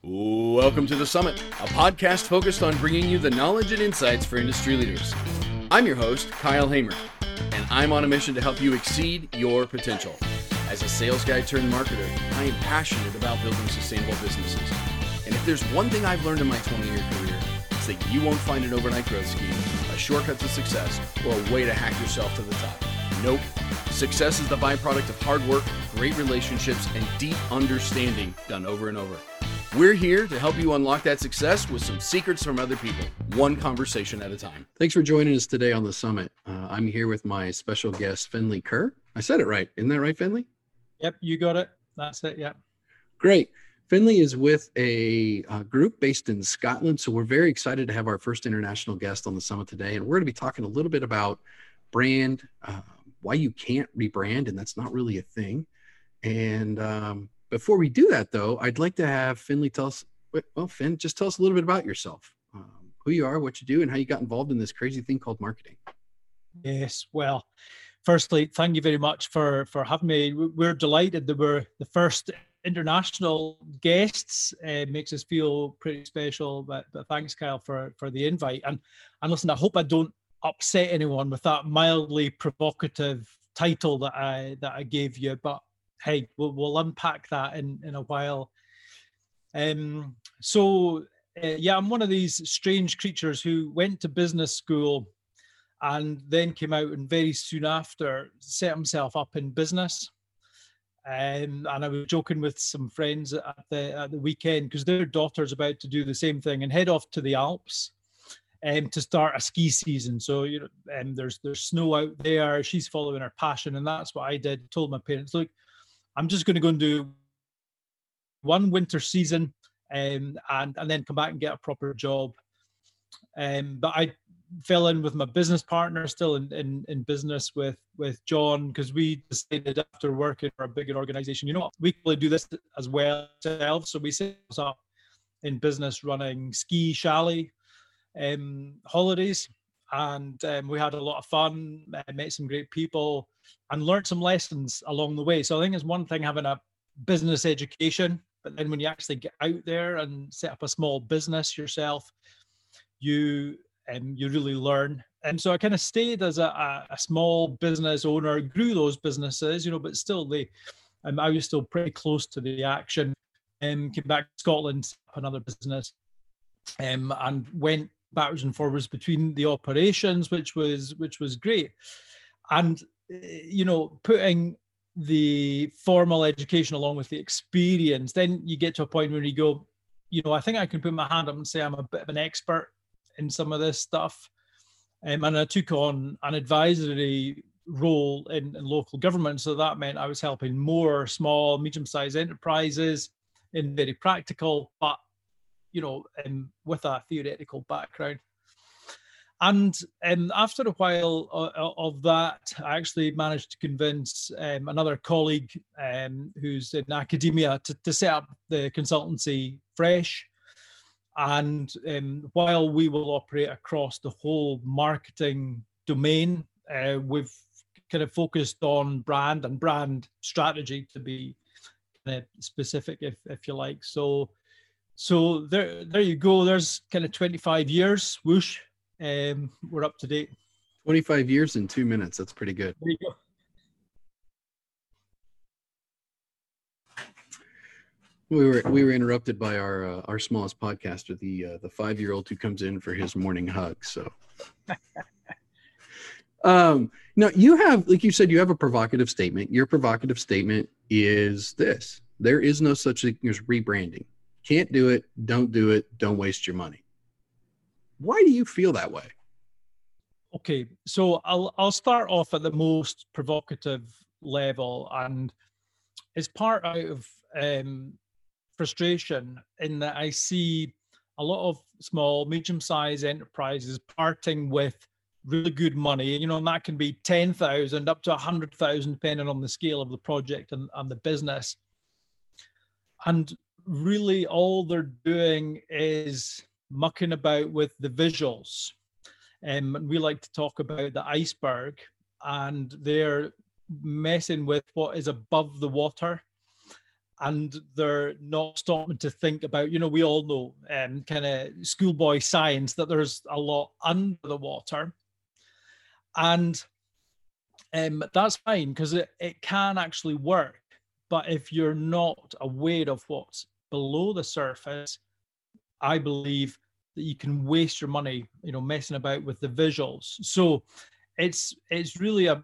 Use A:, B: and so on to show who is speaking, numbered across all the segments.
A: Welcome to The Summit, a podcast focused on bringing you the knowledge and insights for industry leaders. I'm your host, Kyle Hamer, and I'm on a mission to help you exceed your potential. As a sales guy turned marketer, I am passionate about building sustainable businesses. And if there's one thing I've learned in my 20-year career, it's that you won't find an overnight growth scheme, a shortcut to success, or a way to hack yourself to the top. Nope. Success is the byproduct of hard work, great relationships, and deep understanding done over and over. We're here to help you unlock that success with some secrets from other people, one conversation at a time. Thanks for joining us today on The Summit. I'm here with my special guest, Finley Kerr. I said it right. Isn't that right, Finley?
B: Yep, you got it. That's it, yeah.
A: Great. Finley is with a group based in Scotland, so we're very excited to have our first international guest on The Summit today, and we're going to be talking a little bit about brand, why you can't rebrand, and that's not really a thing. And before we do that, though, I'd like to have Finley tell us, well, Finn, just tell us a little bit about yourself, who you are, what you do, and how you got involved in this crazy thing called marketing.
B: Yes, well, firstly, thank you very much for having me. We're delighted that we're the first international guests. It makes us feel pretty special, but thanks, Kyle, for the invite. And listen, I hope I don't upset anyone with that mildly provocative title that I gave you, but hey, we'll unpack that in a while. I'm one of these strange creatures who went to business school and then came out and very soon after set himself up in business. And I was joking with some friends at the weekend because their daughter's about to do the same thing and head off to the Alps to start a ski season. So there's snow out there. She's following her passion, and that's what I did. Told my parents, look, I'm just going to go and do one winter season and then come back and get a proper job. But I fell in with my business partner, still in business with John, because we decided after working for a bigger organization, you know what, we can do this as well ourselves. So we set us up in business running ski chalet holidays. And we had a lot of fun, met some great people, and learned some lessons along the way. So I think it's one thing having a business education, but then when you actually get out there and set up a small business yourself, you really learn. And so I kind of stayed as a small business owner, grew those businesses, but still I was still pretty close to the action. Came back to Scotland, set up another business, and went backwards and forwards between the operations, which was great. And putting the formal education along with the experience, then you get to a point where you go, I think I can put my hand up and say I'm a bit of an expert in some of this stuff. And I took on an advisory role in local government. So that meant I was helping more small, medium-sized enterprises in very practical, but with a theoretical background. And after a while of that, I actually managed to convince another colleague who's in academia to set up the consultancy Fresh. And while we will operate across the whole marketing domain, we've kind of focused on brand and brand strategy, to be kind of specific, if you like. So there you go. There's kind of 25 years, whoosh. We're up to date.
A: 25 years in 2 minutes. That's pretty good.
B: There you go.
A: We were interrupted by our smallest podcaster, the 5-year-old who comes in for his morning hug. So, now you have, like you said, you have a provocative statement. Your provocative statement is this: there is no such thing as rebranding. Can't do it. Don't do it. Don't waste your money. Why do you feel that way?
B: Okay, so I'll start off at the most provocative level, and it's part out of frustration in that I see a lot of small, medium-sized enterprises parting with really good money, and that can be 10,000 up to 100,000, depending on the scale of the project and the business. And really all they're doing is mucking about with the visuals. And we like to talk about the iceberg, and they're messing with what is above the water. and they're not stopping to think about, we all know kind of schoolboy science that there's a lot under the water. And that's fine, because it can actually work. But if you're not aware of what's below the surface, I believe that you can waste your money, messing about with the visuals. So it's really a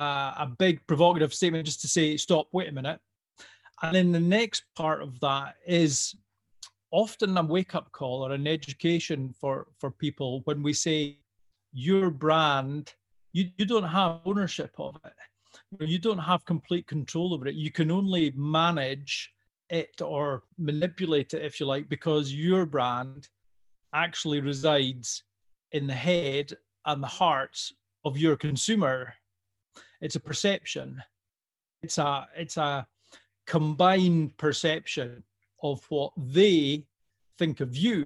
B: big provocative statement just to say, stop, wait a minute. And then the next part of that is often a wake-up call or an education for people when we say your brand, you don't have ownership of it. You don't have complete control over it. You can only manage it or manipulate it, if you like, because your brand actually resides in the head and the hearts of your consumer. It's a perception. It's a combined perception of what they think of you.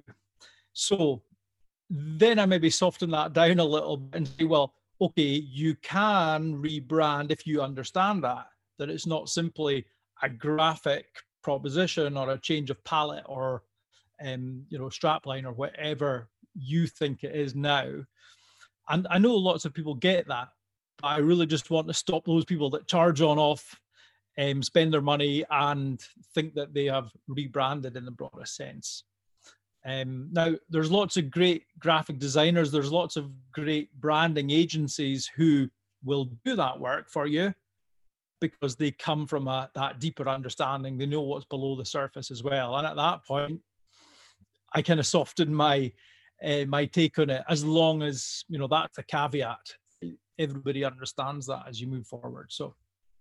B: So then I maybe soften that down a little bit and say, well, okay, you can rebrand if you understand that it's not simply a graphic proposition or a change of palette or strapline or whatever you think it is now. And I know lots of people get that, but I really just want to stop those people that charge on off, spend their money and think that they have rebranded in the broadest sense. Now, there's lots of great graphic designers. There's lots of great branding agencies who will do that work for you because they come from that deeper understanding. They know what's below the surface as well. And at that point, I kind of soften my take on it, as long as, that's a caveat. Everybody understands that as you move forward. So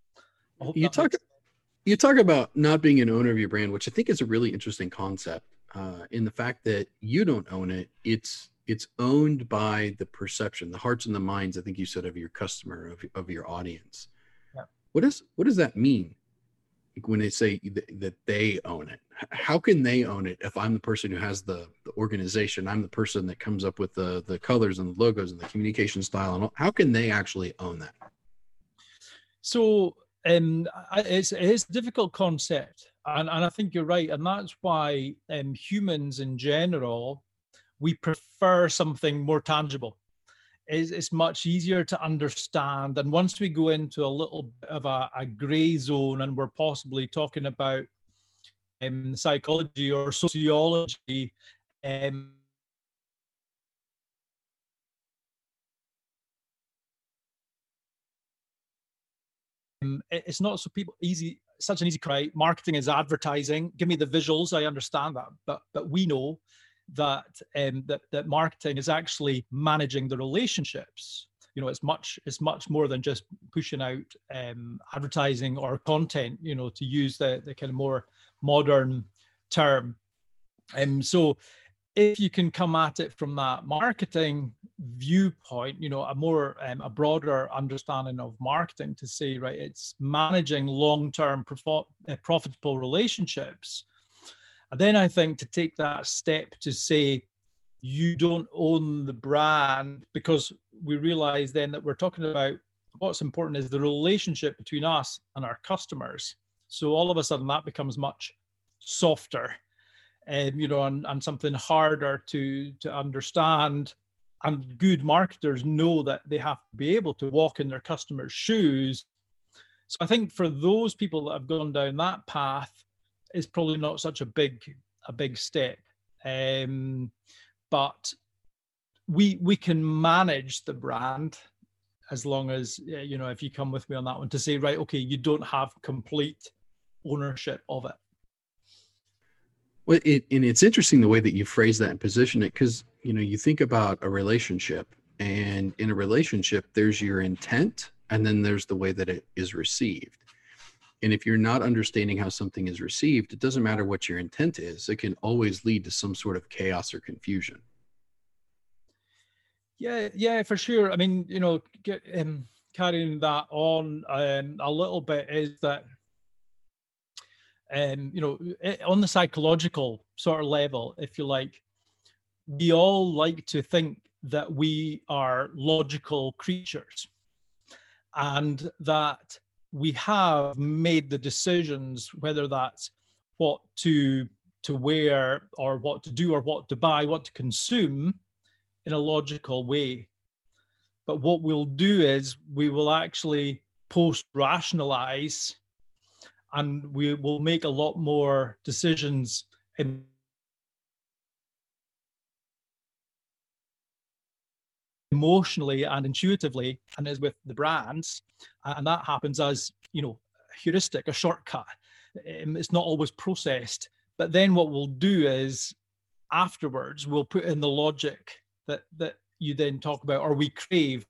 A: you talk about not being an owner of your brand, which I think is a really interesting concept. In the fact that you don't own it, it's owned by the perception, the hearts and the minds, I think you said, of your customer, of your audience.
B: Yeah.
A: What does that mean when they say that they own it? How can they own it if I'm the person who has the organization? I'm the person that comes up with the colors and the logos and the communication style, and how can they actually own that?
B: So it's a difficult concept. And I think you're right. And that's why humans in general, we prefer something more tangible. It's much easier to understand. And once we go into a little bit of a gray zone, and we're possibly talking about psychology or sociology, it's not so easy. Such an easy cry. Marketing is advertising. Give me the visuals. I understand that, but we know that that marketing is actually managing the relationships. It's much more than just pushing out advertising or content. To use the kind of more modern term. So if you can come at it from that marketing viewpoint, a broader understanding of marketing, to say, right, it's managing long-term profitable relationships. And then I think to take that step to say you don't own the brand, because we realize then that we're talking about what's important is the relationship between us and our customers. So all of a sudden that becomes much softer. And something harder to understand. And good marketers know that they have to be able to walk in their customers' shoes. So I think for those people that have gone down that path, it's probably not such a big step. But we can manage the brand, as long as, if you come with me on that one, to say, right, okay, you don't have complete ownership of it.
A: Well, and it's interesting the way that you phrase that and position it, because, you think about a relationship, and in a relationship, there's your intent, and then there's the way that it is received. And if you're not understanding how something is received, it doesn't matter what your intent is. It can always lead to some sort of chaos or confusion.
B: Yeah, for sure. I mean, carrying that on a little bit is that, on the psychological sort of level, if you like, we all like to think that we are logical creatures, and that we have made the decisions, whether that's what to wear or what to do or what to buy, what to consume in a logical way. But what we'll do is we will actually post-rationalize, and we will make a lot more decisions emotionally and intuitively, and as with the brands, and that happens as, you know, heuristic, a shortcut. It's not always processed. But then what we'll do is afterwards we'll put in the logic that you then talk about, or we crave.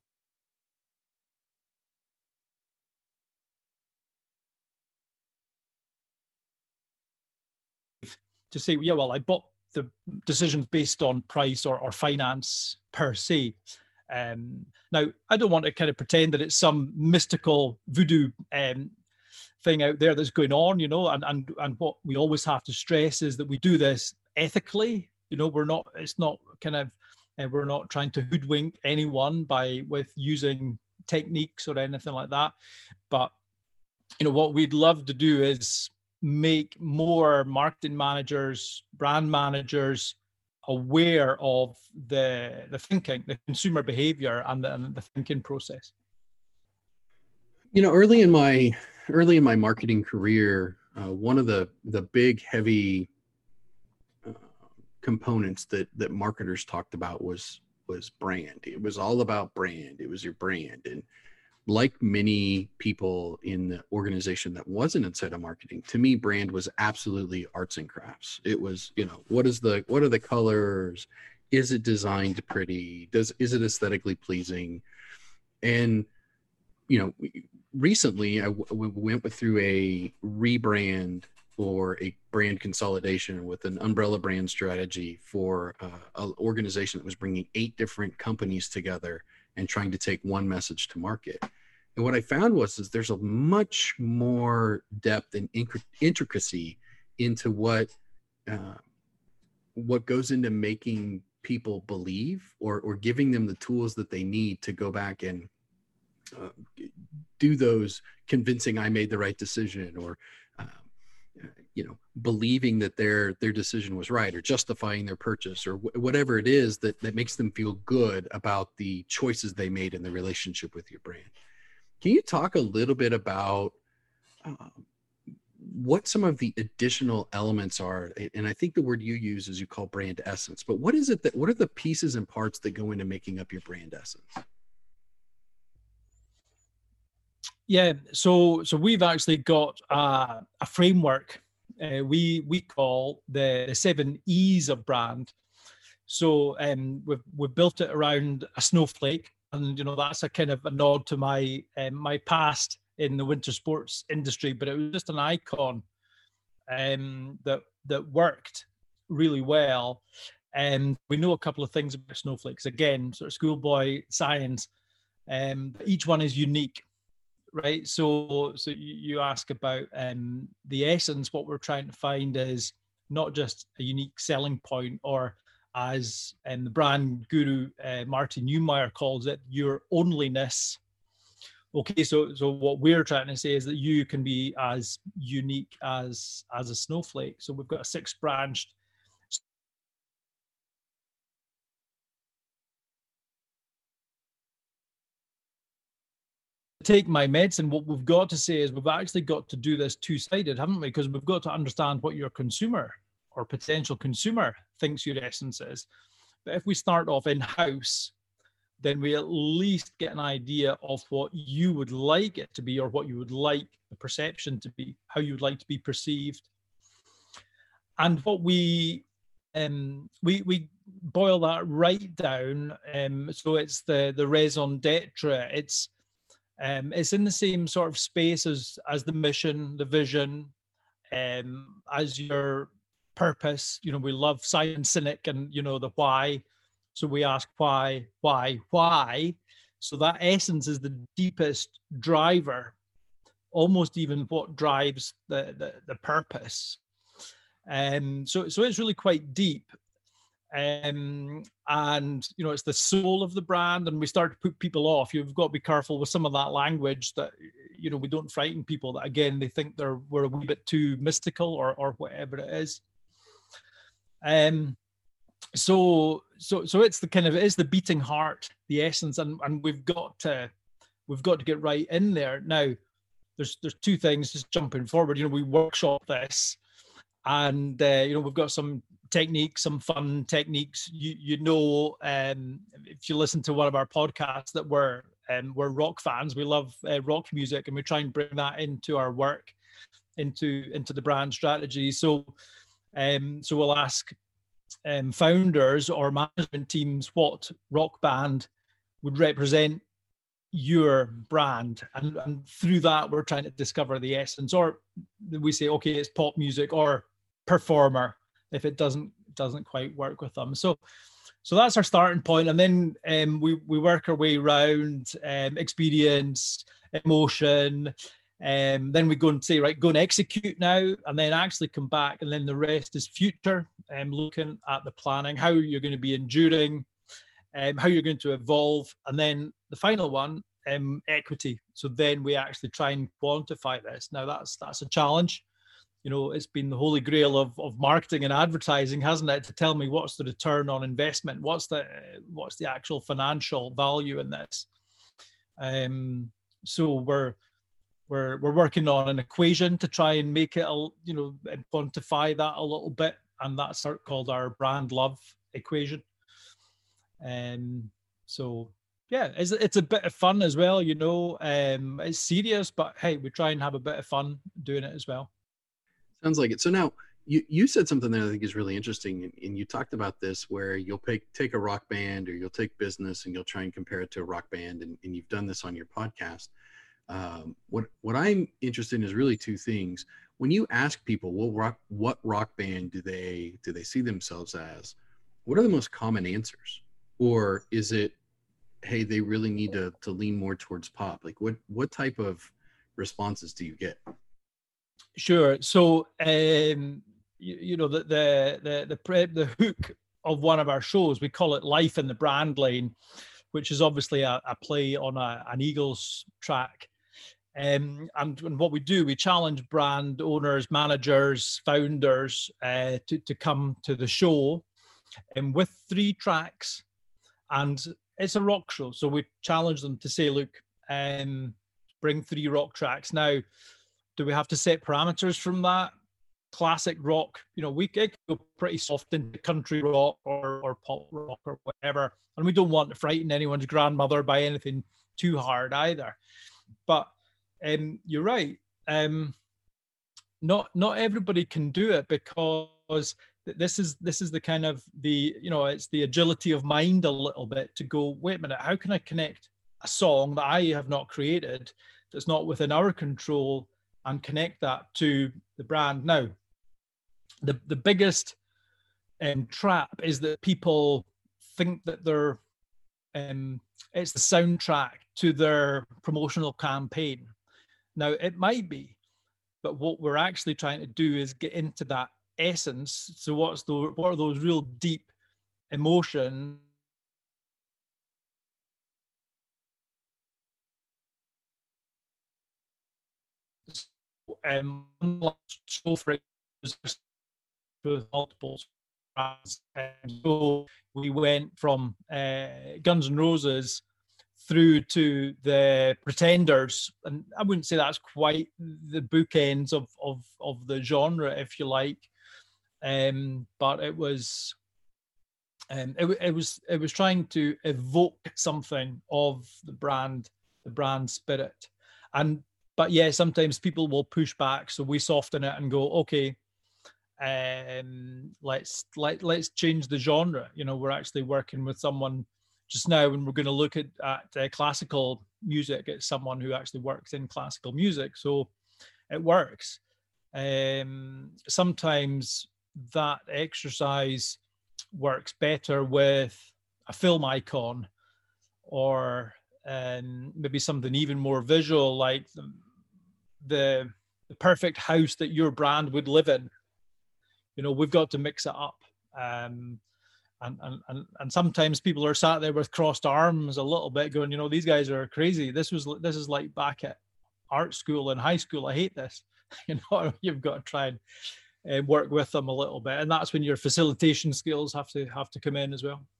B: To say, yeah, well, I bought the decisions based on price or finance per se. Now, I don't want to kind of pretend that it's some mystical voodoo thing out there that's going on, you know, and what we always have to stress is that we do this ethically. You know, we're not trying to hoodwink anyone with using techniques or anything like that. But, you know, what we'd love to do is make more marketing managers, brand managers aware of the thinking, the consumer behavior, and the thinking process.
A: You know, early in my marketing career, one of the big heavy components that marketers talked about was brand. It was all about brand. It was your brand. And like many people in the organization that wasn't inside of marketing, to me, brand was absolutely arts and crafts. It was, you know, what are the colors? Is it designed pretty? Is it aesthetically pleasing? And, you know, recently we went through a rebrand or a brand consolidation with an umbrella brand strategy for an organization that was bringing 8 different companies together and trying to take one message to market. And what I found was there's a much more depth and intricacy into what goes into making people believe or giving them the tools that they need to go back and do those convincing I made the right decision, or you know, believing that their decision was right, or justifying their purchase, or whatever it is that makes them feel good about the choices they made in the relationship with your brand. Can you talk a little bit about what some of the additional elements are? And I think the word you use is you call brand essence, but what are the pieces and parts that go into making up your brand essence?
B: Yeah, so we've actually got a framework we call the 7 E's of brand. So we've built it around a snowflake, and you know, that's a kind of a nod to my my past in the winter sports industry. But it was just an icon that worked really well. And we know a couple of things about snowflakes. Again, sort of schoolboy science. Each one is unique. Right, so you ask about the essence. What we're trying to find is not just a unique selling point, or as the brand guru Martin Neumeier calls it, your onlyness. Okay, so what we're trying to say is that you can be as unique as a snowflake. So we've got a 6-branched take my medicine. What we've got to say is we've actually got to do this 2-sided, haven't we? Because we've got to understand what your consumer or potential consumer thinks your essence is. But if we start off in-house, then we at least get an idea of what you would like it to be, or what you would like the perception to be, how you would like to be perceived. And what we boil that right down. So it's the raison d'etre. It's in the same sort of space as the mission, the vision, as your purpose. You know, we love Simon Sinek and, you know, the why. So we ask why. So that essence is the deepest driver, almost even what drives the purpose. So it's really quite deep. And it's the soul of the brand, and we start to put people off. You've got to be careful with some of that language that we don't frighten people, that again they think we're a wee bit too mystical or whatever it is. So it's the beating heart, the essence, and we've got to get right in there. Now there's two things, just jumping forward. We workshop this, and we've got some techniques, some fun techniques. If you listen to one of our podcasts, that we're rock fans. We love rock music, and we try and bring that into our work, into the brand strategy. So we'll ask founders or management teams what rock band would represent your brand, and through that we're trying to discover the essence. Or we say, okay, it's pop music or performer, if it doesn't quite work with them. So that's our starting point, and then we work our way around experience, emotion, then we go and say, right, go and execute now, and then actually come back, and then the rest is future, looking at the planning, how you're going to be enduring, how you're going to evolve, and then the final one, equity. So then we actually try and quantify this. Now that's a challenge. It's been the holy grail of marketing and advertising, hasn't it, to tell me what's the return on investment, what's the actual financial value in this. So we're working on an equation to try and make it and quantify that a little bit, and that's called our brand love equation. So yeah, it's a bit of fun as well. It's serious, but hey, we try and have a bit of fun doing it as well.
A: Sounds like it. So now you said something that I think is really interesting, and you talked about this, where you'll take a rock band, or you'll take business and you'll try and compare it to a rock band, and you've done this on your podcast. What I'm interested in is really two things. When you ask people, what rock band do they see themselves as, what are the most common answers? Or is it, hey, they really need to lean more towards pop? Like what type of responses do you get?
B: Sure. So the hook of one of our shows, we call it Life in the Brand Lane, which is obviously a play on an Eagles track. And what we do, we challenge brand owners, managers, founders to come to the show, and with 3 tracks, and it's a rock show. So we challenge them to say, look, bring 3 rock tracks. Now, do we have to set parameters from that? Classic rock, we could go pretty soft into country rock or pop rock or whatever, and we don't want to frighten anyone's grandmother by anything too hard either. But you're right. Not everybody can do it, because this is the kind of it's the agility of mind a little bit to go, wait a minute, how can I connect a song that I have not created, that's not within our control, and connect that to the brand? Now, the biggest trap is that people think that they're it's the soundtrack to their promotional campaign. Now, it might be, but what we're actually trying to do is get into that essence. So what are those real deep emotions with multiple brands. So we went from Guns N' Roses through to the Pretenders, and I wouldn't say that's quite the bookends of the genre, if you like, but it was trying to evoke something of the brand spirit. But yeah, sometimes people will push back, so we soften it and go, okay, let's change the genre. We're actually working with someone just now, and we're going to look at classical music. It's someone who actually works in classical music, so it works. Sometimes that exercise works better with a film icon, or maybe something even more visual, like the perfect house that your brand would live in. We've got to mix it up. And sometimes people are sat there with crossed arms a little bit going, these guys are crazy. This is like back at art school and high school. I hate this. You've got to try and work with them a little bit. And that's when your facilitation skills have to come in as well.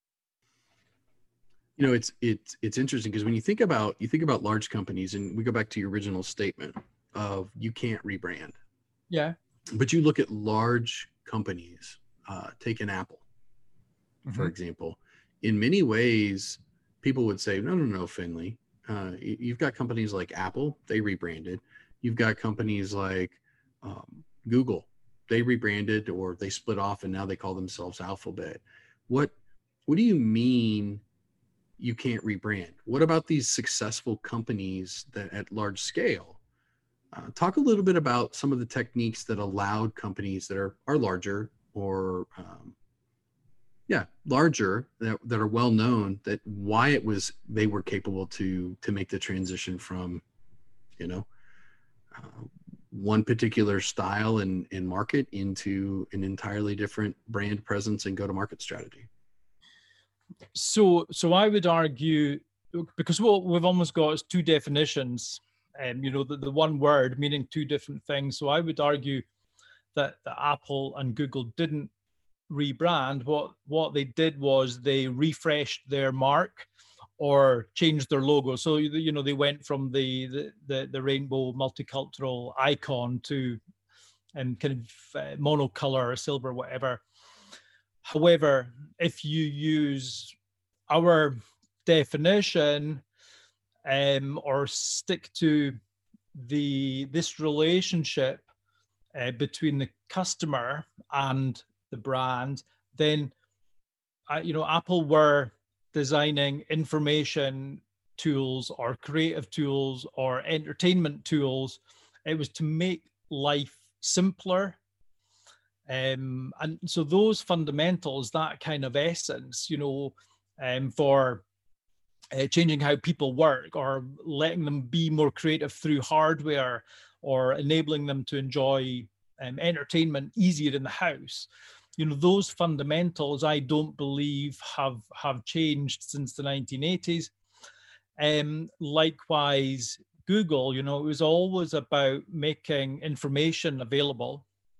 A: It's interesting because when you think about large companies, and we go back to your original statement of you can't rebrand.
B: Yeah.
A: But you look at large companies, take an Apple, for example. In many ways, people would say, no, Finley. You've got companies like Apple, they rebranded. You've got companies like Google, they rebranded or they split off and now they call themselves Alphabet. What do you mean you can't rebrand? What about these successful companies that at large scale? Talk a little bit about some of the techniques that allowed companies that are larger or larger that are well known, that why they were capable to make the transition from one particular style and market into an entirely different brand presence and go-to-market strategy.
B: So I would argue, because what we've almost got is two definitions, the one word meaning two different things. So I would argue that the Apple and Google didn't rebrand. What they did was they refreshed their mark or changed their logo. So they went from the rainbow multicultural icon to kind of monocolor, silver, whatever. However, if you use our definition or stick to this relationship between the customer and the brand, then Apple were designing information tools or creative tools or entertainment tools. It was to make life simpler. And so those fundamentals, that kind of essence, for changing how people work or letting them be more creative through hardware or enabling them to enjoy entertainment easier in the house. Those fundamentals, I don't believe have changed since the 1980s. Likewise, Google, it was always about making information available.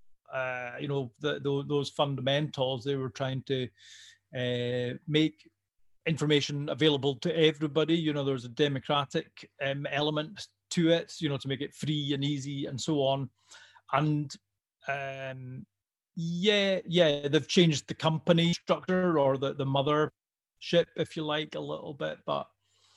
B: Those fundamentals, they were trying to make information available to everybody. There was a democratic element to it, to make it free and easy and so on. And they've changed the company structure or the mothership, if you like, a little bit. But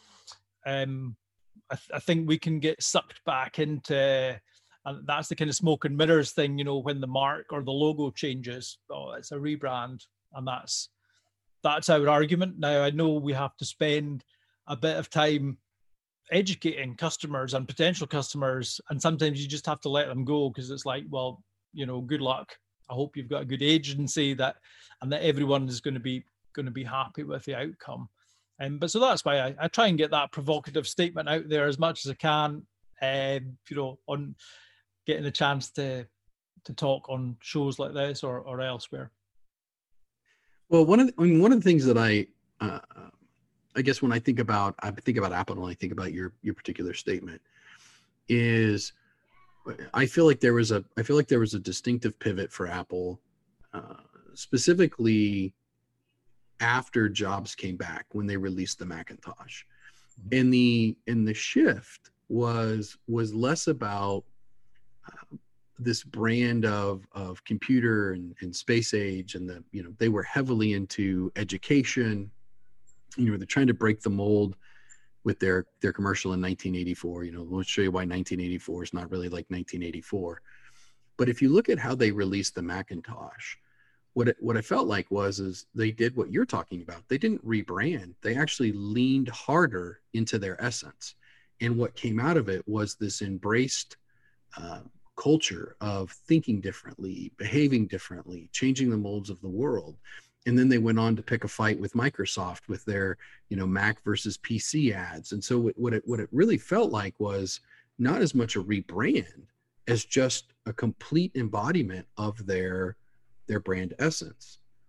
B: I think we can get sucked back into, and that's the kind of smoke and mirrors thing, when the mark or the logo changes. Oh, it's a rebrand, and that's our argument. Now, I know we have to spend a bit of time educating customers and potential customers, and sometimes you just have to let them go because it's like, well, good luck. I hope you've got a good agency and that everyone is going to be happy with the outcome. But so that's why I try and get that provocative statement out there as much as I can, on getting a chance to talk on shows like this or elsewhere.
A: Well, one of the things that I guess when I think about Apple and I think about your particular statement is, I feel like there was a distinctive pivot for Apple, specifically after Jobs came back when they released the Macintosh, and the shift was less about this brand of computer and space age, and they were heavily into education. They're trying to break the mold with their commercial in 1984. Let's show you why 1984 is not really like 1984. But if you look at how they released the Macintosh, what I felt like is they did what you're talking about. They didn't rebrand. They actually leaned harder into their essence. And what came out of it was this embraced culture of thinking differently, behaving differently, changing the molds of the world. And then they went on to pick a fight with Microsoft with their, Mac versus PC ads. And so what it really felt like was not as much a rebrand as just a complete embodiment of their brand essence.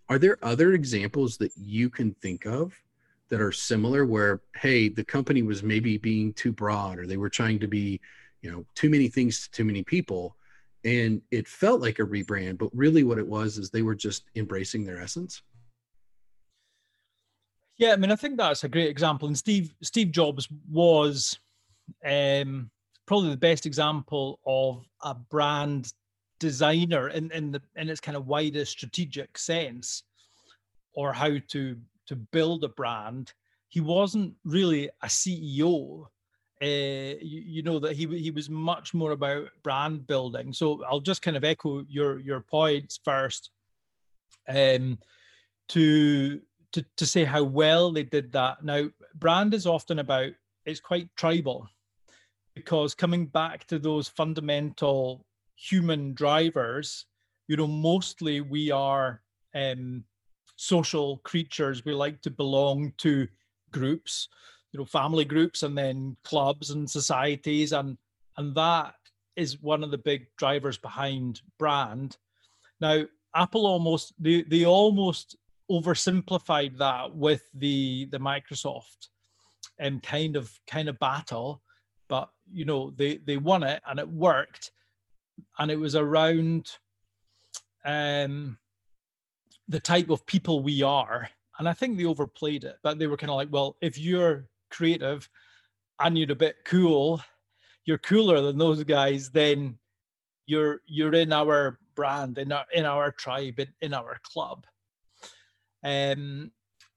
A: Are there other examples that you can think of that are similar where, hey, the company was maybe being too broad, or they were trying to be, too many things to too many people, and it felt like a rebrand, but really what it was is they were just embracing their essence?
B: Yeah, I mean, I think that's a great example. And Steve Jobs was probably the best example of a brand designer in its kind of widest strategic sense, or how to build a brand. He wasn't really a CEO. That he was much more about brand building. So I'll just kind of echo your points first, to say how well they did that. Now, brand is often about, it's quite tribal, because coming back to those fundamental human drivers, mostly we are social creatures. We like to belong to groups, family groups, and then clubs and societies, and that is one of the big drivers behind brand. Now, Apple almost oversimplified that with the Microsoft kind of battle, but they won it and it worked, and it was around the type of people we are. And I think they overplayed it, but they were kind of like, well, if you're creative and you're a bit cool, you're cooler than those guys, then you're in our brand, in our tribe, in our club. And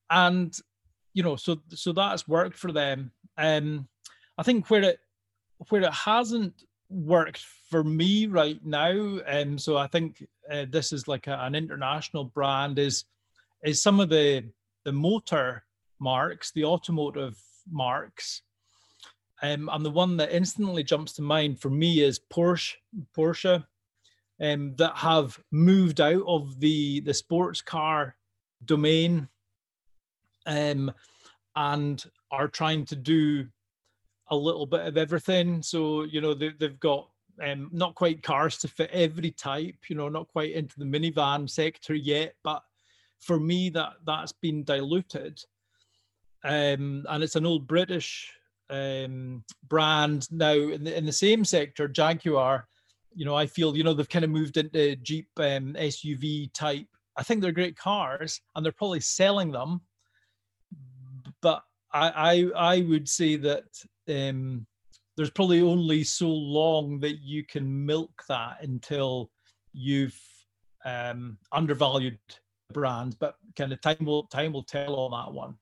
B: so that's worked for them. I think where it hasn't worked for me right now, so I think this is like an international brand, is some of the motor marks, the automotive marks. And the one that instantly jumps to mind for me is Porsche, that have moved out of the sports car domain, and are trying to do a little bit of everything. So they've got not quite cars to fit every type, not quite into the minivan sector yet, but for me that's been diluted, and it's an old British brand now in the same sector. Jaguar, I feel they've kind of moved into Jeep SUV type. I think they're great cars and they're probably selling them, but I would say that there's probably only so long that you can milk that until you've undervalued the brand. But kind of time will tell on that one.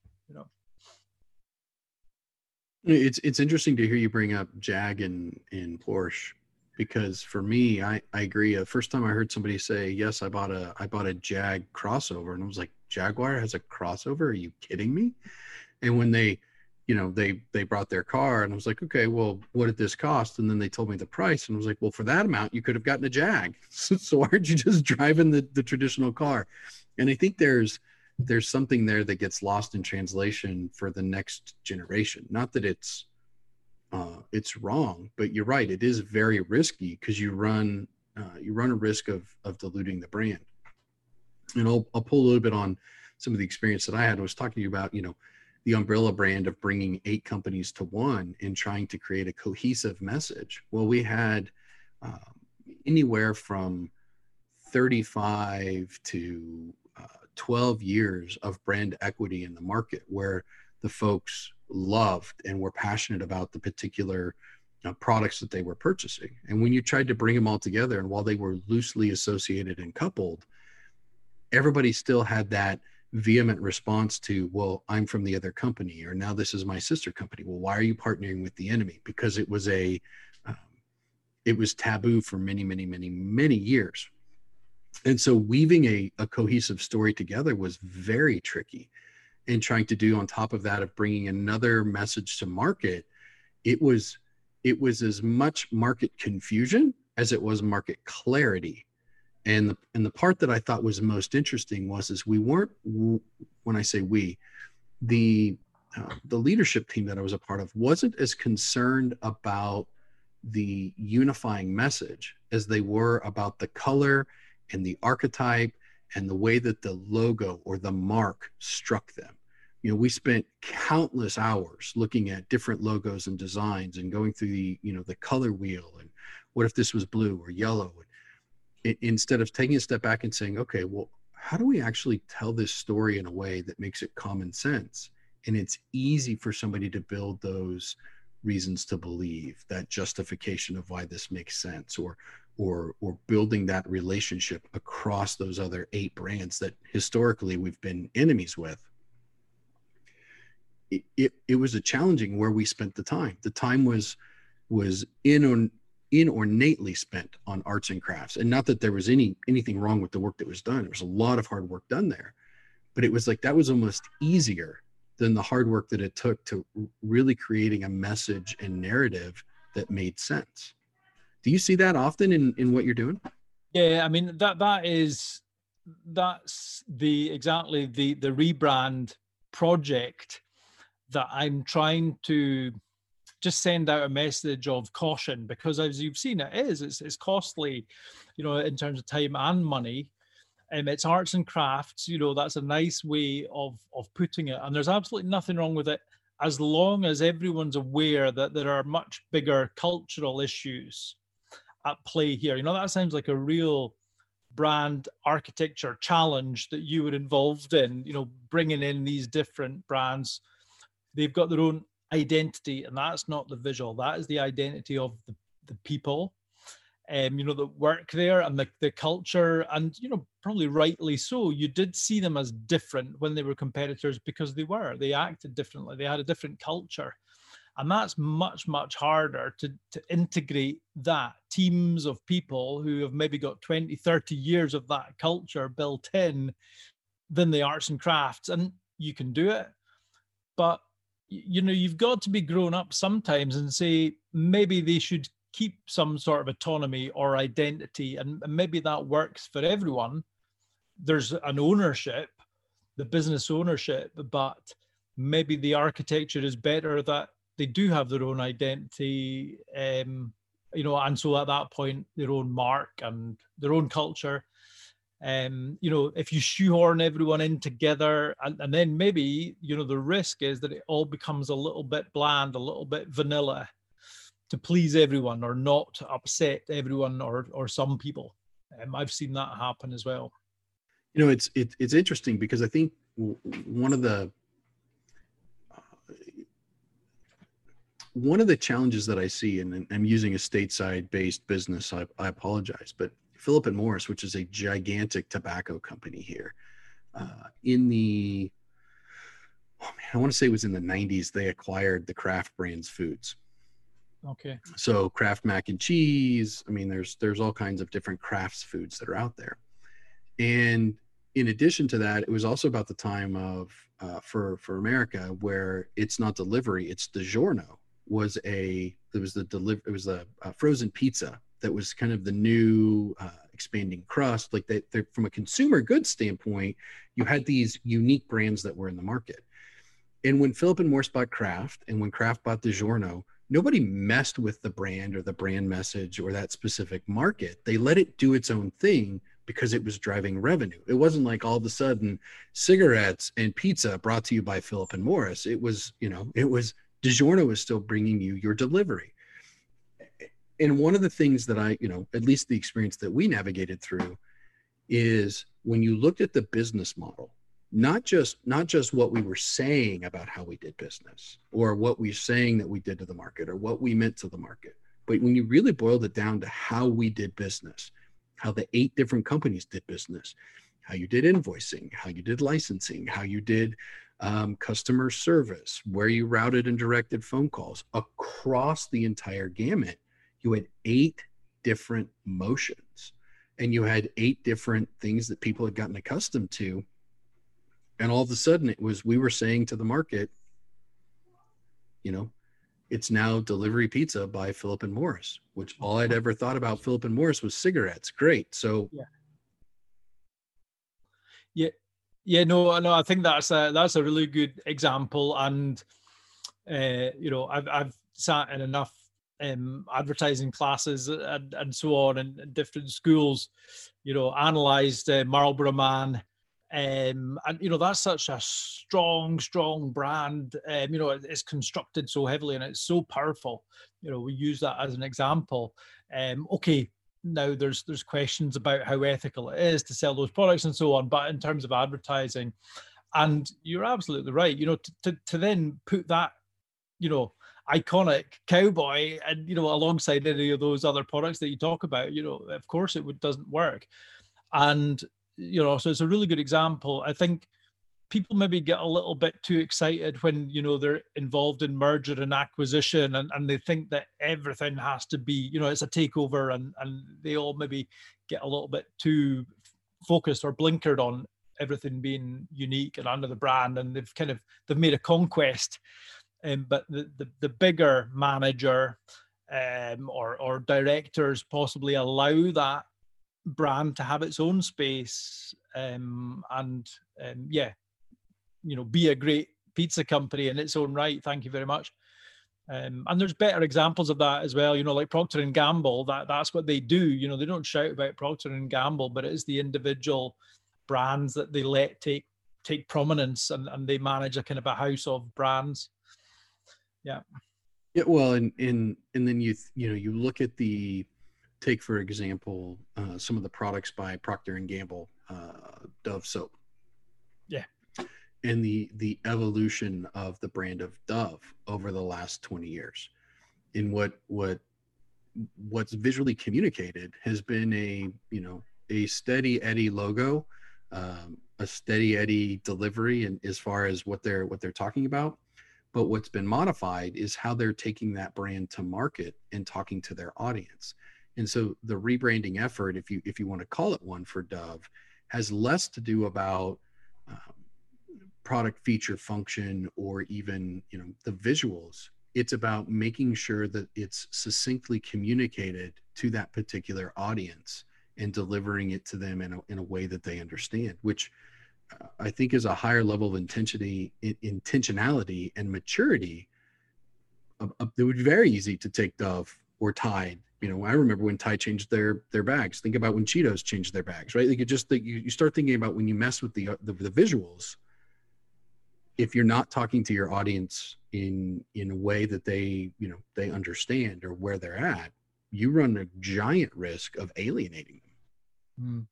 A: It's interesting to hear you bring up Jag and Porsche, because for me, I agree. The first time I heard somebody say, yes, I bought a Jag crossover, and I was like, Jaguar has a crossover? Are you kidding me? And when they brought their car, and I was like, okay, well, what did this cost? And then they told me the price, and I was like, well, for that amount, you could have gotten a Jag. So why aren't you just driving the traditional car? And I think there's something there that gets lost in translation for the next generation. Not that it's wrong, but you're right. It is very risky, because you run a risk of diluting the brand. And I'll pull a little bit on some of the experience that I had. I was talking to you about, the umbrella brand of bringing 8 companies to one and trying to create a cohesive message. Well, we had anywhere from 35 to 12 years of brand equity in the market, where the folks loved and were passionate about the particular products that they were purchasing. And when you tried to bring them all together, and while they were loosely associated and coupled, everybody still had that vehement response to, well, I'm from the other company, or now this is my sister company. Well, why are you partnering with the enemy? Because it was taboo for many, many, many, many years. And so weaving a cohesive story together was very tricky. And trying to do on top of that of bringing another message to market, it was as much market confusion as it was market clarity. And the part that I thought was most interesting was we weren't, when I say we, the leadership team that I was a part of wasn't as concerned about the unifying message as they were about the color and the archetype
C: and the way that the logo or the mark struck them. You know, we spent countless hours looking at different logos and designs and going through the, you know, the color wheel and what if this was blue or yellow, instead of taking a step back and saying, okay, well, how do we actually tell this story in a way that makes it common sense? And it's easy for somebody to build those reasons to believe, that justification of why this makes sense, or building that relationship across those other 8 brands that historically we've been enemies with. It was a challenging where we spent the time. The time was inornately spent on arts and crafts. And not that there was anything wrong with the work that was done. There was a lot of hard work done there, but it was like, that was almost easier than the hard work that it took to really creating a message and narrative that made sense. Do you see that often in what you're doing?
B: Yeah, I mean, that's exactly the rebrand project that I'm trying to just send out a message of caution, because as you've seen, it's costly, you know, in terms of time and money. It's arts and crafts, you know, that's a nice way of putting it. And there's absolutely nothing wrong with it, as long as everyone's aware that there are much bigger cultural issues at play here. You know, that sounds like a real brand architecture challenge that you were involved in, you know, bringing in these different brands. They've got their own identity, and that's not the visual, that is the identity of the people, you know, that work there, and the culture. And, you know, probably rightly so, you did see them as different when they were competitors, because they acted differently, they had a different culture. And that's much, much harder to integrate that teams of people who have maybe got 20, 30 years of that culture built in than the arts and crafts. And you can do it, but, you know, you've got to be grown up sometimes and say, maybe they should keep some sort of autonomy or identity, and maybe that works for everyone. There's an ownership, the business ownership, but maybe the architecture is better that they do have their own identity, you know, and so at that point, their own mark and their own culture. You know, if you shoehorn everyone in together, and then maybe, you know, the risk is that it all becomes a little bit bland, a little bit vanilla, to please everyone or not to upset everyone or some people. I've seen that happen as well.
C: You know, it's interesting, because I think one of the challenges that I see, and I'm using a stateside based business, I apologize, but Philip and Morris, which is a gigantic tobacco company here, I want to say it was in the 90s, they acquired the Kraft Brands foods.
B: Okay.
C: So Kraft mac and cheese, I mean, there's all kinds of different Kraft foods that are out there. And in addition to that, it was also about the time of, for America, where it's not delivery, it's DiGiorno. It was a frozen pizza that was kind of the new expanding crust. Like from a consumer goods standpoint, you had these unique brands that were in the market. And when Philip and Morris bought Kraft, and when Kraft bought DiGiorno, nobody messed with the brand or the brand message or that specific market. They let it do its own thing because it was driving revenue. It wasn't like all of a sudden cigarettes and pizza brought to you by Philip and Morris. It was DiGiorno was still bringing you your delivery. And one of the things that at least the experience that we navigated through, is when you looked at the business model, not just what we were saying about how we did business, or what we were saying that we did to the market, or what we meant to the market, but when you really boiled it down to how we did business, how the 8 different companies did business, how you did invoicing, how you did licensing, how you did customer service, where you routed and directed phone calls across the entire gamut, you had 8 different motions, and you had 8 different things that people had gotten accustomed to. And all of a sudden we were saying to the market, it's now delivery pizza by Philip and Morris, which all I'd ever thought about Philip and Morris was cigarettes. Great. So
B: no, I think that's a really good example. And, I've sat in enough advertising classes and so on in different schools, analyzed Marlboro Man. And that's such a strong brand. It's constructed so heavily and it's so powerful. We use that as an example. Okay, now there's questions about how ethical it is to sell those products and so on, but in terms of advertising, and you're absolutely right, to then put that, iconic cowboy and, alongside any of those other products that you talk about, of course doesn't work. And, so it's a really good example. I think people maybe get a little bit too excited when, they're involved in merger and acquisition and they think that everything has to be, it's a takeover and they all maybe get a little bit too focused or blinkered on everything being unique and under the brand, and they've made a conquest. But the bigger manager or directors possibly allow that brand to have its own space be a great pizza company in its own right. Thank you very much. And there's better examples of that as well, like Procter & Gamble, that's what they do. They don't shout about Procter & Gamble, but it is the individual brands that they let take prominence, and they manage a kind of a house of brands. Yeah.
C: Well, and then you look at take for example some of the products by Procter & Gamble, Dove soap.
B: Yeah.
C: And the evolution of the brand of Dove over the last 20 years. In what's visually communicated has been a steady Eddie logo, a steady Eddie delivery, and as far as what they're talking about. But what's been modified is how they're taking that brand to market and talking to their audience. And so the rebranding effort, if you want to call it one for Dove, has less to do about product feature function or even the visuals. It's about making sure that it's succinctly communicated to that particular audience and delivering it to them in a way that they understand, which I think is a higher level of intentionality and maturity. It would be very easy to take Dove or Tide. I remember when Tide changed their bags. Think about when Cheetos changed their bags, right? Like you start thinking about when you mess with the visuals. If you're not talking to your audience in a way that they understand or where they're at, you run a giant risk of alienating them.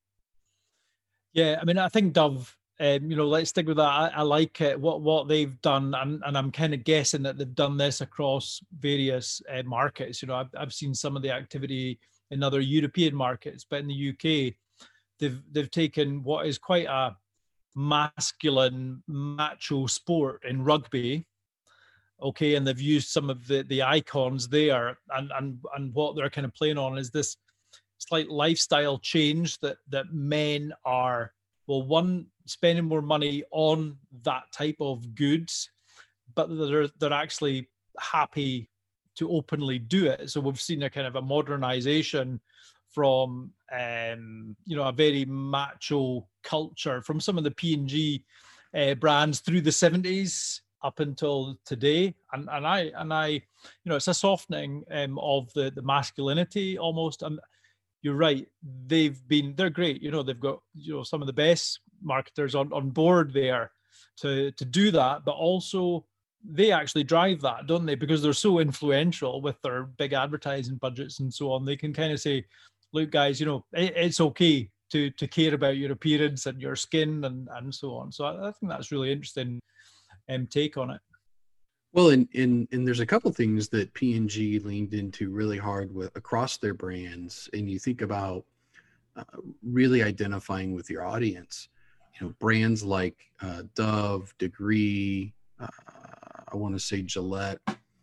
B: Yeah, I mean, I think Dove, let's stick with that. I like it, what they've done, and I'm kind of guessing that they've done this across various markets. I've seen some of the activity in other European markets, but in the UK, they've taken what is quite a masculine, macho sport in rugby. Okay, and they've used some of the icons there, and what they're kind of playing on is this slight lifestyle change that men are, well, one, spending more money on that type of goods, but they're actually happy to openly do it. So we've seen a kind of a modernization from a very macho culture from some of the P&G brands through the 70s up until today, and I it's a softening of the masculinity almost. And you're right, they're great. They've got some of the best marketers on board there to do that, but also they actually drive that, don't they? Because they're so influential with their big advertising budgets and so on. They can kind of say, look guys, it's okay to care about your appearance and your skin and so on. So I think that's really interesting take on it.
C: Well, and there's a couple things that P&G leaned into really hard across their brands, and you think about really identifying with your audience. Brands like Dove, Degree, I want to say Gillette.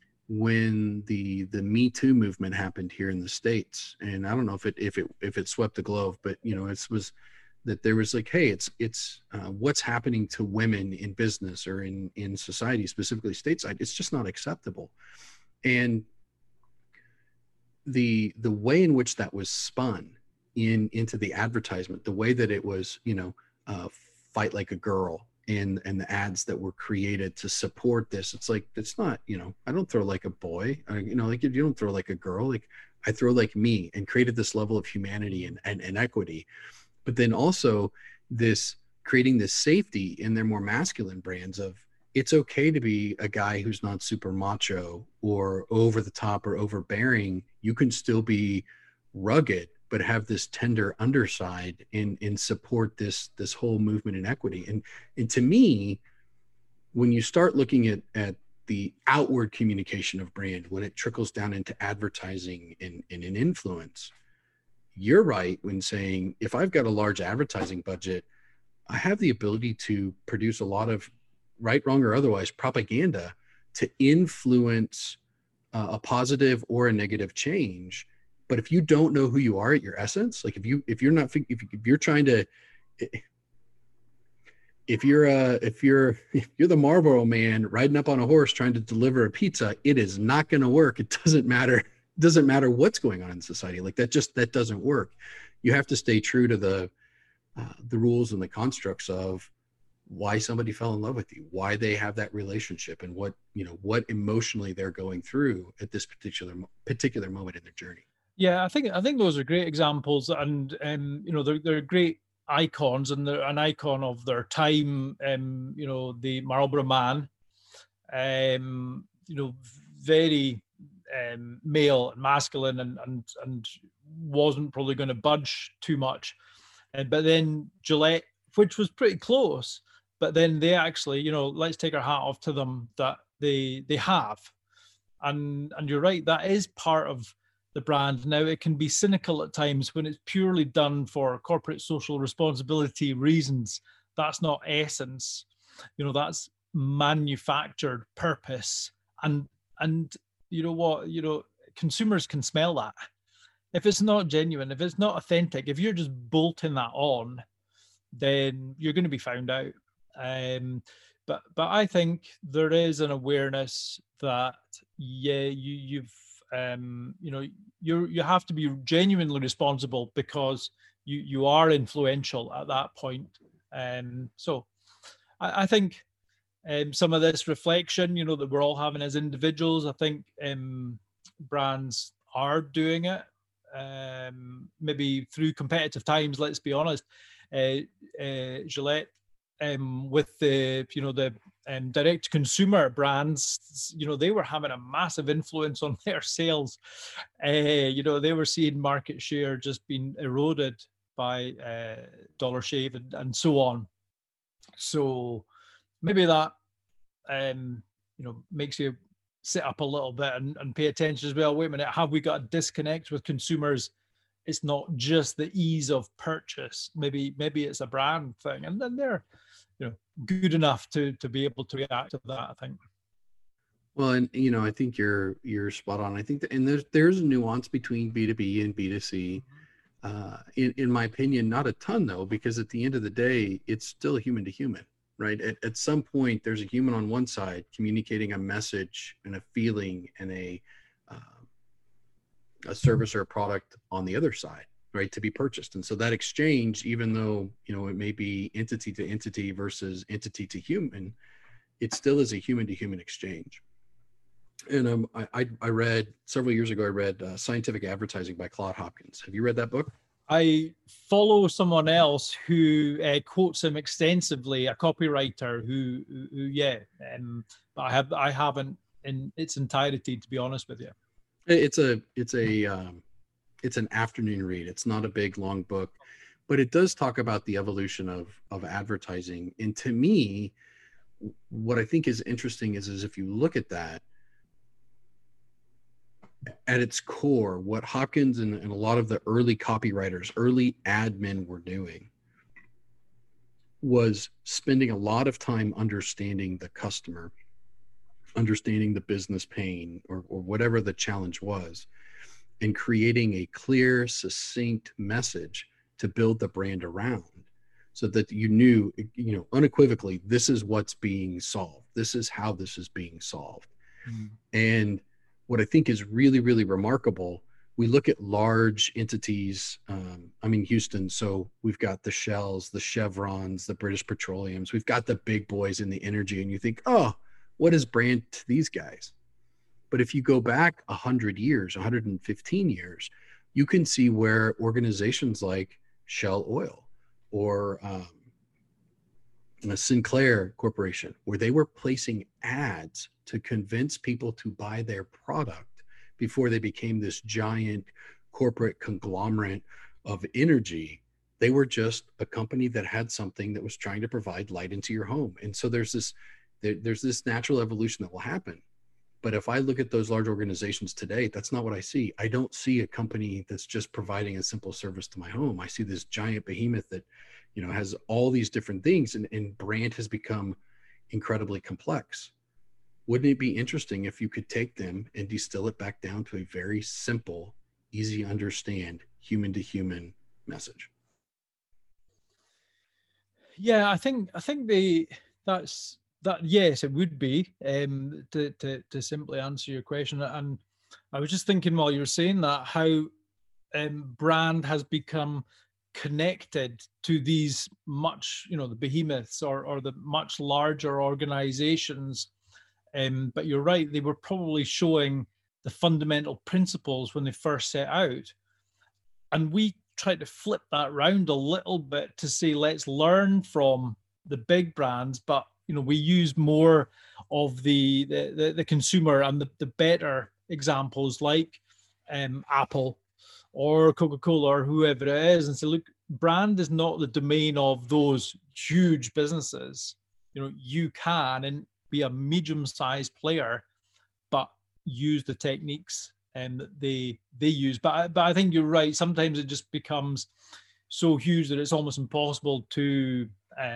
C: When the Me Too movement happened here in the States, and I don't know if it swept the globe, but it was that there was like, hey, it's what's happening to women in business or in society, specifically stateside. It's just not acceptable. And the way in which that was spun into the advertisement, the way that it was, fight like a girl, and the ads that were created to support this. It's like, it's not, I don't throw like a boy, like you don't throw like a girl, like I throw like me, and created this level of humanity and equity. But then also this creating this safety in their more masculine brands of, it's okay to be a guy who's not super macho or over the top or overbearing. You can still be rugged, but have this tender underside and support this whole movement in equity. And to me, when you start looking at the outward communication of brand, when it trickles down into advertising and an influence, you're right when saying, if I've got a large advertising budget, I have the ability to produce a lot of right, wrong, or otherwise propaganda to influence a positive or a negative change. But if you don't know who you are at your essence, like if you're the Marlboro man riding up on a horse trying to deliver a pizza, it is not going to work. It doesn't matter. It doesn't matter what's going on in society. Like that doesn't work. You have to stay true to the rules and the constructs of why somebody fell in love with you, why they have that relationship, and what emotionally they're going through at this particular moment in their journey.
B: Yeah, I think those are great examples, and they're great icons, and they're an icon of their time. The Marlboro Man, very male and masculine, and wasn't probably going to budge too much. But then Gillette, which was pretty close, but then they actually, let's take our hat off to them that they have, and you're right, that is part of the brand. Now, it can be cynical at times when it's purely done for corporate social responsibility reasons. That's not essence, that's manufactured purpose, and you know what, consumers can smell that. If it's not genuine, if it's not authentic, if you're just bolting that on, then you're going to be found out. But I think there is an awareness that you have to be genuinely responsible because you are influential at that point. So I think some of this reflection, that we're all having as individuals, I think brands are doing it. Maybe through competitive times, let's be honest. Gillette, with the direct consumer brands, they were having a massive influence on their sales. They were seeing market share just being eroded by Dollar Shave and so on. So maybe that makes you sit up a little bit and pay attention as well. Wait a minute, have we got a disconnect with consumers? It's not just the ease of purchase. Maybe it's a brand thing, and then they're good enough to be able to react to that, I think.
C: Well, and I think you're spot on. I think that, and there's a nuance between B2B and B2C. In my opinion, not a ton though, because at the end of the day, it's still human to human. Right. At some point, there's a human on one side communicating a message and a feeling and a service or a product on the other side, right, to be purchased. And so that exchange, even though, it may be entity to entity versus entity to human, it still is a human to human exchange. And I read several years ago, Scientific Advertising by Claude Hopkins. Have you read that book?
B: I follow someone else who quotes him extensively, a copywriter who but I haven't in its entirety, to be honest with you.
C: It's an afternoon read. It's not a big long book, but it does talk about the evolution of advertising. And to me, what I think is interesting is if you look at that, at its core, what Hopkins and a lot of the early copywriters, early admin were doing was spending a lot of time understanding the customer, understanding the business pain or whatever the challenge was, and creating a clear, succinct message to build the brand around so that you knew, unequivocally, this is what's being solved. This is how this is being solved. Mm-hmm. And what I think is really, really remarkable we look at large entities. I'm in Houston, so we've got the Shells, the Chevrons, the British Petroleums. We've got the big boys in the energy, and you think, oh, what is brand to these guys? But if you go back 100 years, 115 years, you can see where organizations like Shell Oil or Sinclair Corporation, where they were placing ads to convince people to buy their product before they became this giant corporate conglomerate of energy. They were just a company that had something that was trying to provide light into your home. And so there's this natural evolution that will happen. But if I look at those large organizations today, that's not what I see. I don't see a company that's just providing a simple service to my home. I see this giant behemoth that, has all these different things, and brand has become incredibly complex. Wouldn't it be interesting if you could take them and distill it back down to a very simple, easy to understand, human to human message?
B: Yeah, I think that's that. Yes, it would be to simply answer your question. And I was just thinking while you were saying that, how brand has become connected to these much, the behemoths or the much larger organizations. But you're right, they were probably showing the fundamental principles when they first set out. And we tried to flip that around a little bit to say, let's learn from the big brands, but we use more of the consumer and the better examples like Apple or Coca-Cola or whoever it is, and say, look, brand is not the domain of those huge businesses. You can and be a medium-sized player, but use the techniques that they use. But I think you're right. Sometimes it just becomes so huge that it's almost impossible to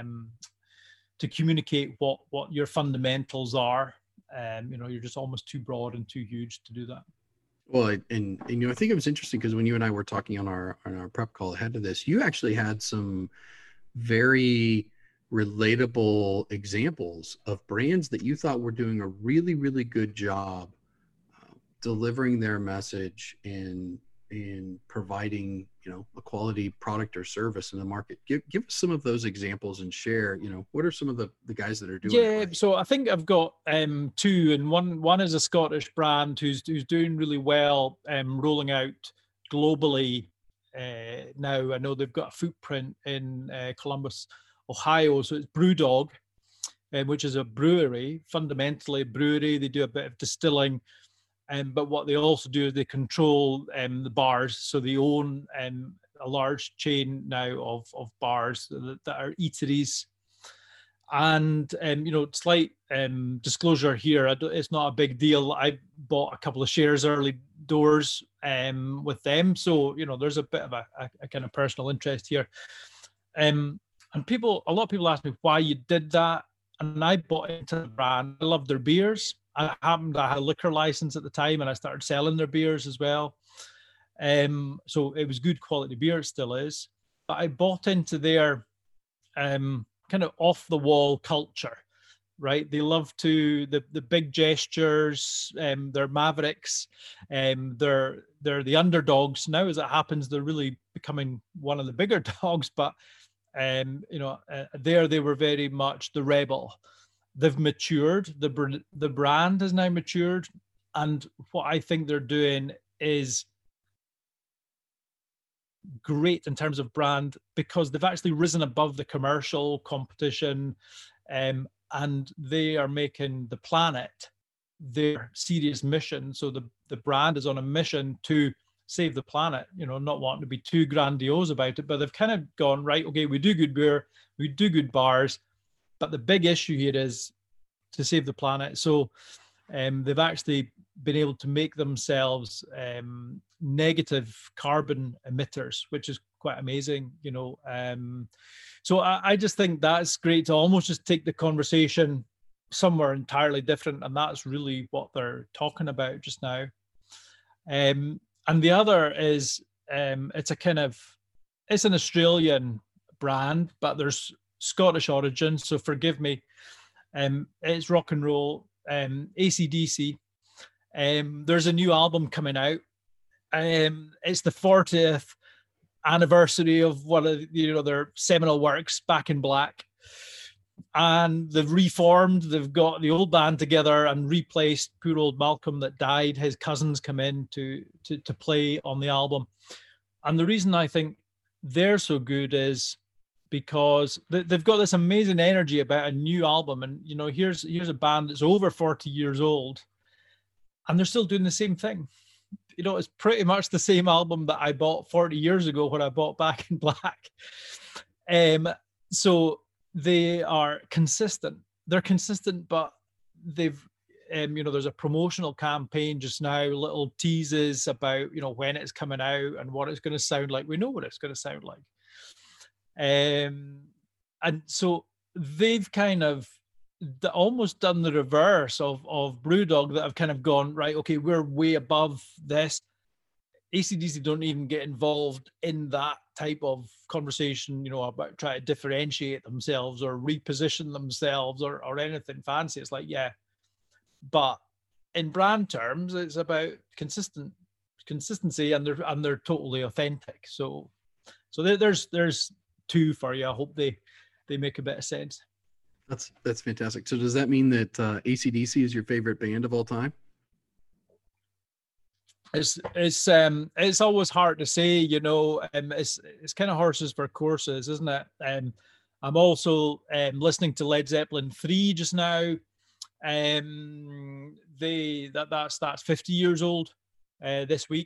B: communicate what your fundamentals are. You're just almost too broad and too huge to do that.
C: Well, and I think it was interesting because when you and I were talking on our prep call ahead of this, you actually had some very relatable examples of brands that you thought were doing a really, really good job delivering their message and providing, a quality product or service in the market. Give us some of those examples and share, what are some of the guys that are doing it right?
B: So I think I've got two, and one is a Scottish brand who's doing really well, rolling out globally now. I know they've got a footprint in Columbus, Ohio. So it's Brewdog, which is a brewery, fundamentally a brewery. They do a bit of distilling. But what they also do is they control the bars. So they own a large chain now of bars that are eateries. And, slight disclosure here, it's not a big deal. I bought a couple of shares early doors with them. So, there's a bit of a kind of personal interest here. And a lot of people ask me why you did that. And I bought into the brand. I love their beers. I had a liquor license at the time, and I started selling their beers as well. So it was good quality beer, it still is. But I bought into their kind of off the wall culture, right? They love the big gestures. They're mavericks. They're the underdogs now. As it happens, they're really becoming one of the bigger dogs. But there they were very much the rebel. They've matured. The brand has now matured, and what I think they're doing is great in terms of brand because they've actually risen above the commercial competition, and they are making the planet their serious mission. So the brand is on a mission to save the planet. Not wanting to be too grandiose about it, but they've kind of gone, right, okay, we do good beer, we do good bars. But the big issue here is to save the planet. So they've actually been able to make themselves negative carbon emitters, which is quite amazing, So I just think that's great to almost just take the conversation somewhere entirely different. And that's really what they're talking about just now. And the other is it's an Australian brand, but there's Scottish origin, so forgive me. It's rock and roll, AC/DC. There's a new album coming out. It's the 40th anniversary of one of their seminal works, Back in Black. And they've reformed, they've got the old band together and replaced poor old Malcolm that died. His cousins come in to play on the album. And the reason I think they're so good is because they've got this amazing energy about a new album. And, here's a band that's over 40 years old and they're still doing the same thing. It's pretty much the same album that I bought 40 years ago when I bought Back in Black. So they are consistent. They're consistent, but they've, there's a promotional campaign just now, little teases about, when it's coming out and what it's going to sound like. We know what it's going to sound like. And so they've kind of almost done the reverse of Brewdog, that have kind of gone, right, okay, we're way above this. AC/DC don't even get involved in that type of conversation, about trying to differentiate themselves or reposition themselves or anything fancy. It's like, yeah, but in brand terms, it's about consistency, and they're totally authentic. So there's two for you. I hope they make a bit of sense.
C: That's fantastic. So does that mean that AC/DC is your favorite band of all time?
B: It's always hard to say, it's kind of horses for courses, isn't it? I'm also listening to Led Zeppelin 3 just now. That's 50 years old this week.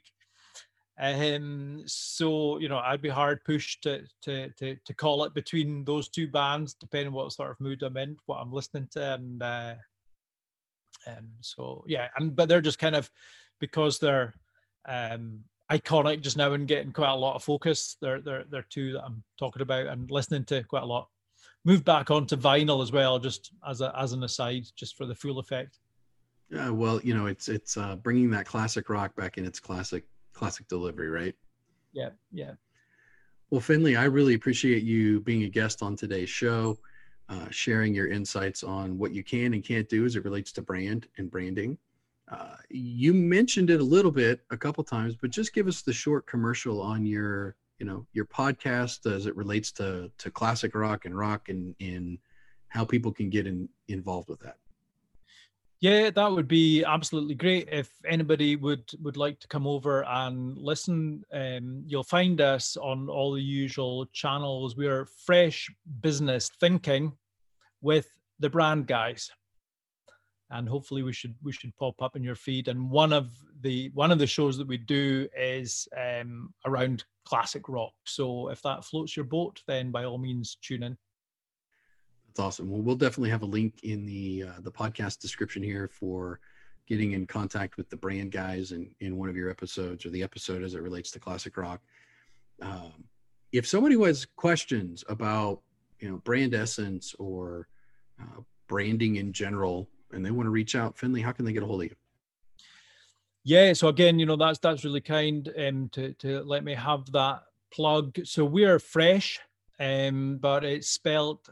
B: So I'd be hard pushed to call it between those two bands, depending on what sort of mood I'm in, what I'm listening to, and so yeah, but they're just kind of, because they're iconic just now and getting quite a lot of focus. They're two that I'm talking about and listening to quite a lot. Moved back onto vinyl as well, just as an aside, just for the full effect.
C: Yeah, well, it's bringing that classic rock back in its classic delivery, right?
B: Yeah.
C: Well, Finley, I really appreciate you being a guest on today's show, sharing your insights on what you can and can't do as it relates to brand and branding. You mentioned it a little bit a couple times, but just give us the short commercial on your podcast as it relates to classic rock and how people can get involved with that.
B: Yeah, that would be absolutely great. If anybody would like to come over and listen, you'll find us on all the usual channels. We are Fresh Business Thinking with the Brand Guys, and hopefully we should pop up in your feed. And one of the shows that we do is around classic rock. So if that floats your boat, then by all means tune in.
C: That's awesome. Well, we'll definitely have a link in the podcast description here for getting in contact with the Brand Guys in one of your episodes, or the episode as it relates to classic rock. If somebody has questions about brand essence or branding in general, and they want to reach out, Finley, how can they get a hold of you?
B: Yeah, so again, that's really kind to let me have that plug. So we are Fresh, but it's spelled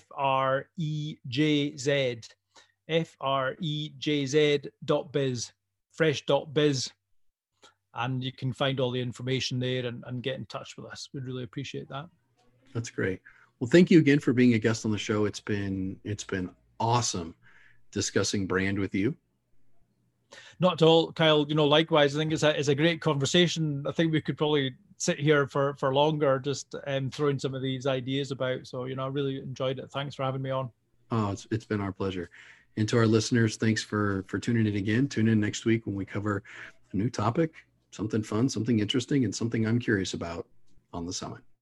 B: FREJZ.biz, fresh.biz. And you can find all the information there and get in touch with us. We'd really appreciate that.
C: That's great. Well, thank you again for being a guest on the show. It's been awesome discussing brand with you.
B: Not at all, Kyle. Likewise, I think it's a great conversation. I think we could probably sit here for longer, just throwing some of these ideas about. So, I really enjoyed it. Thanks for having me on.
C: Oh, it's been our pleasure. And to our listeners, thanks for tuning in again. Tune in next week when we cover a new topic, something fun, something interesting, and something I'm curious about on the Summit.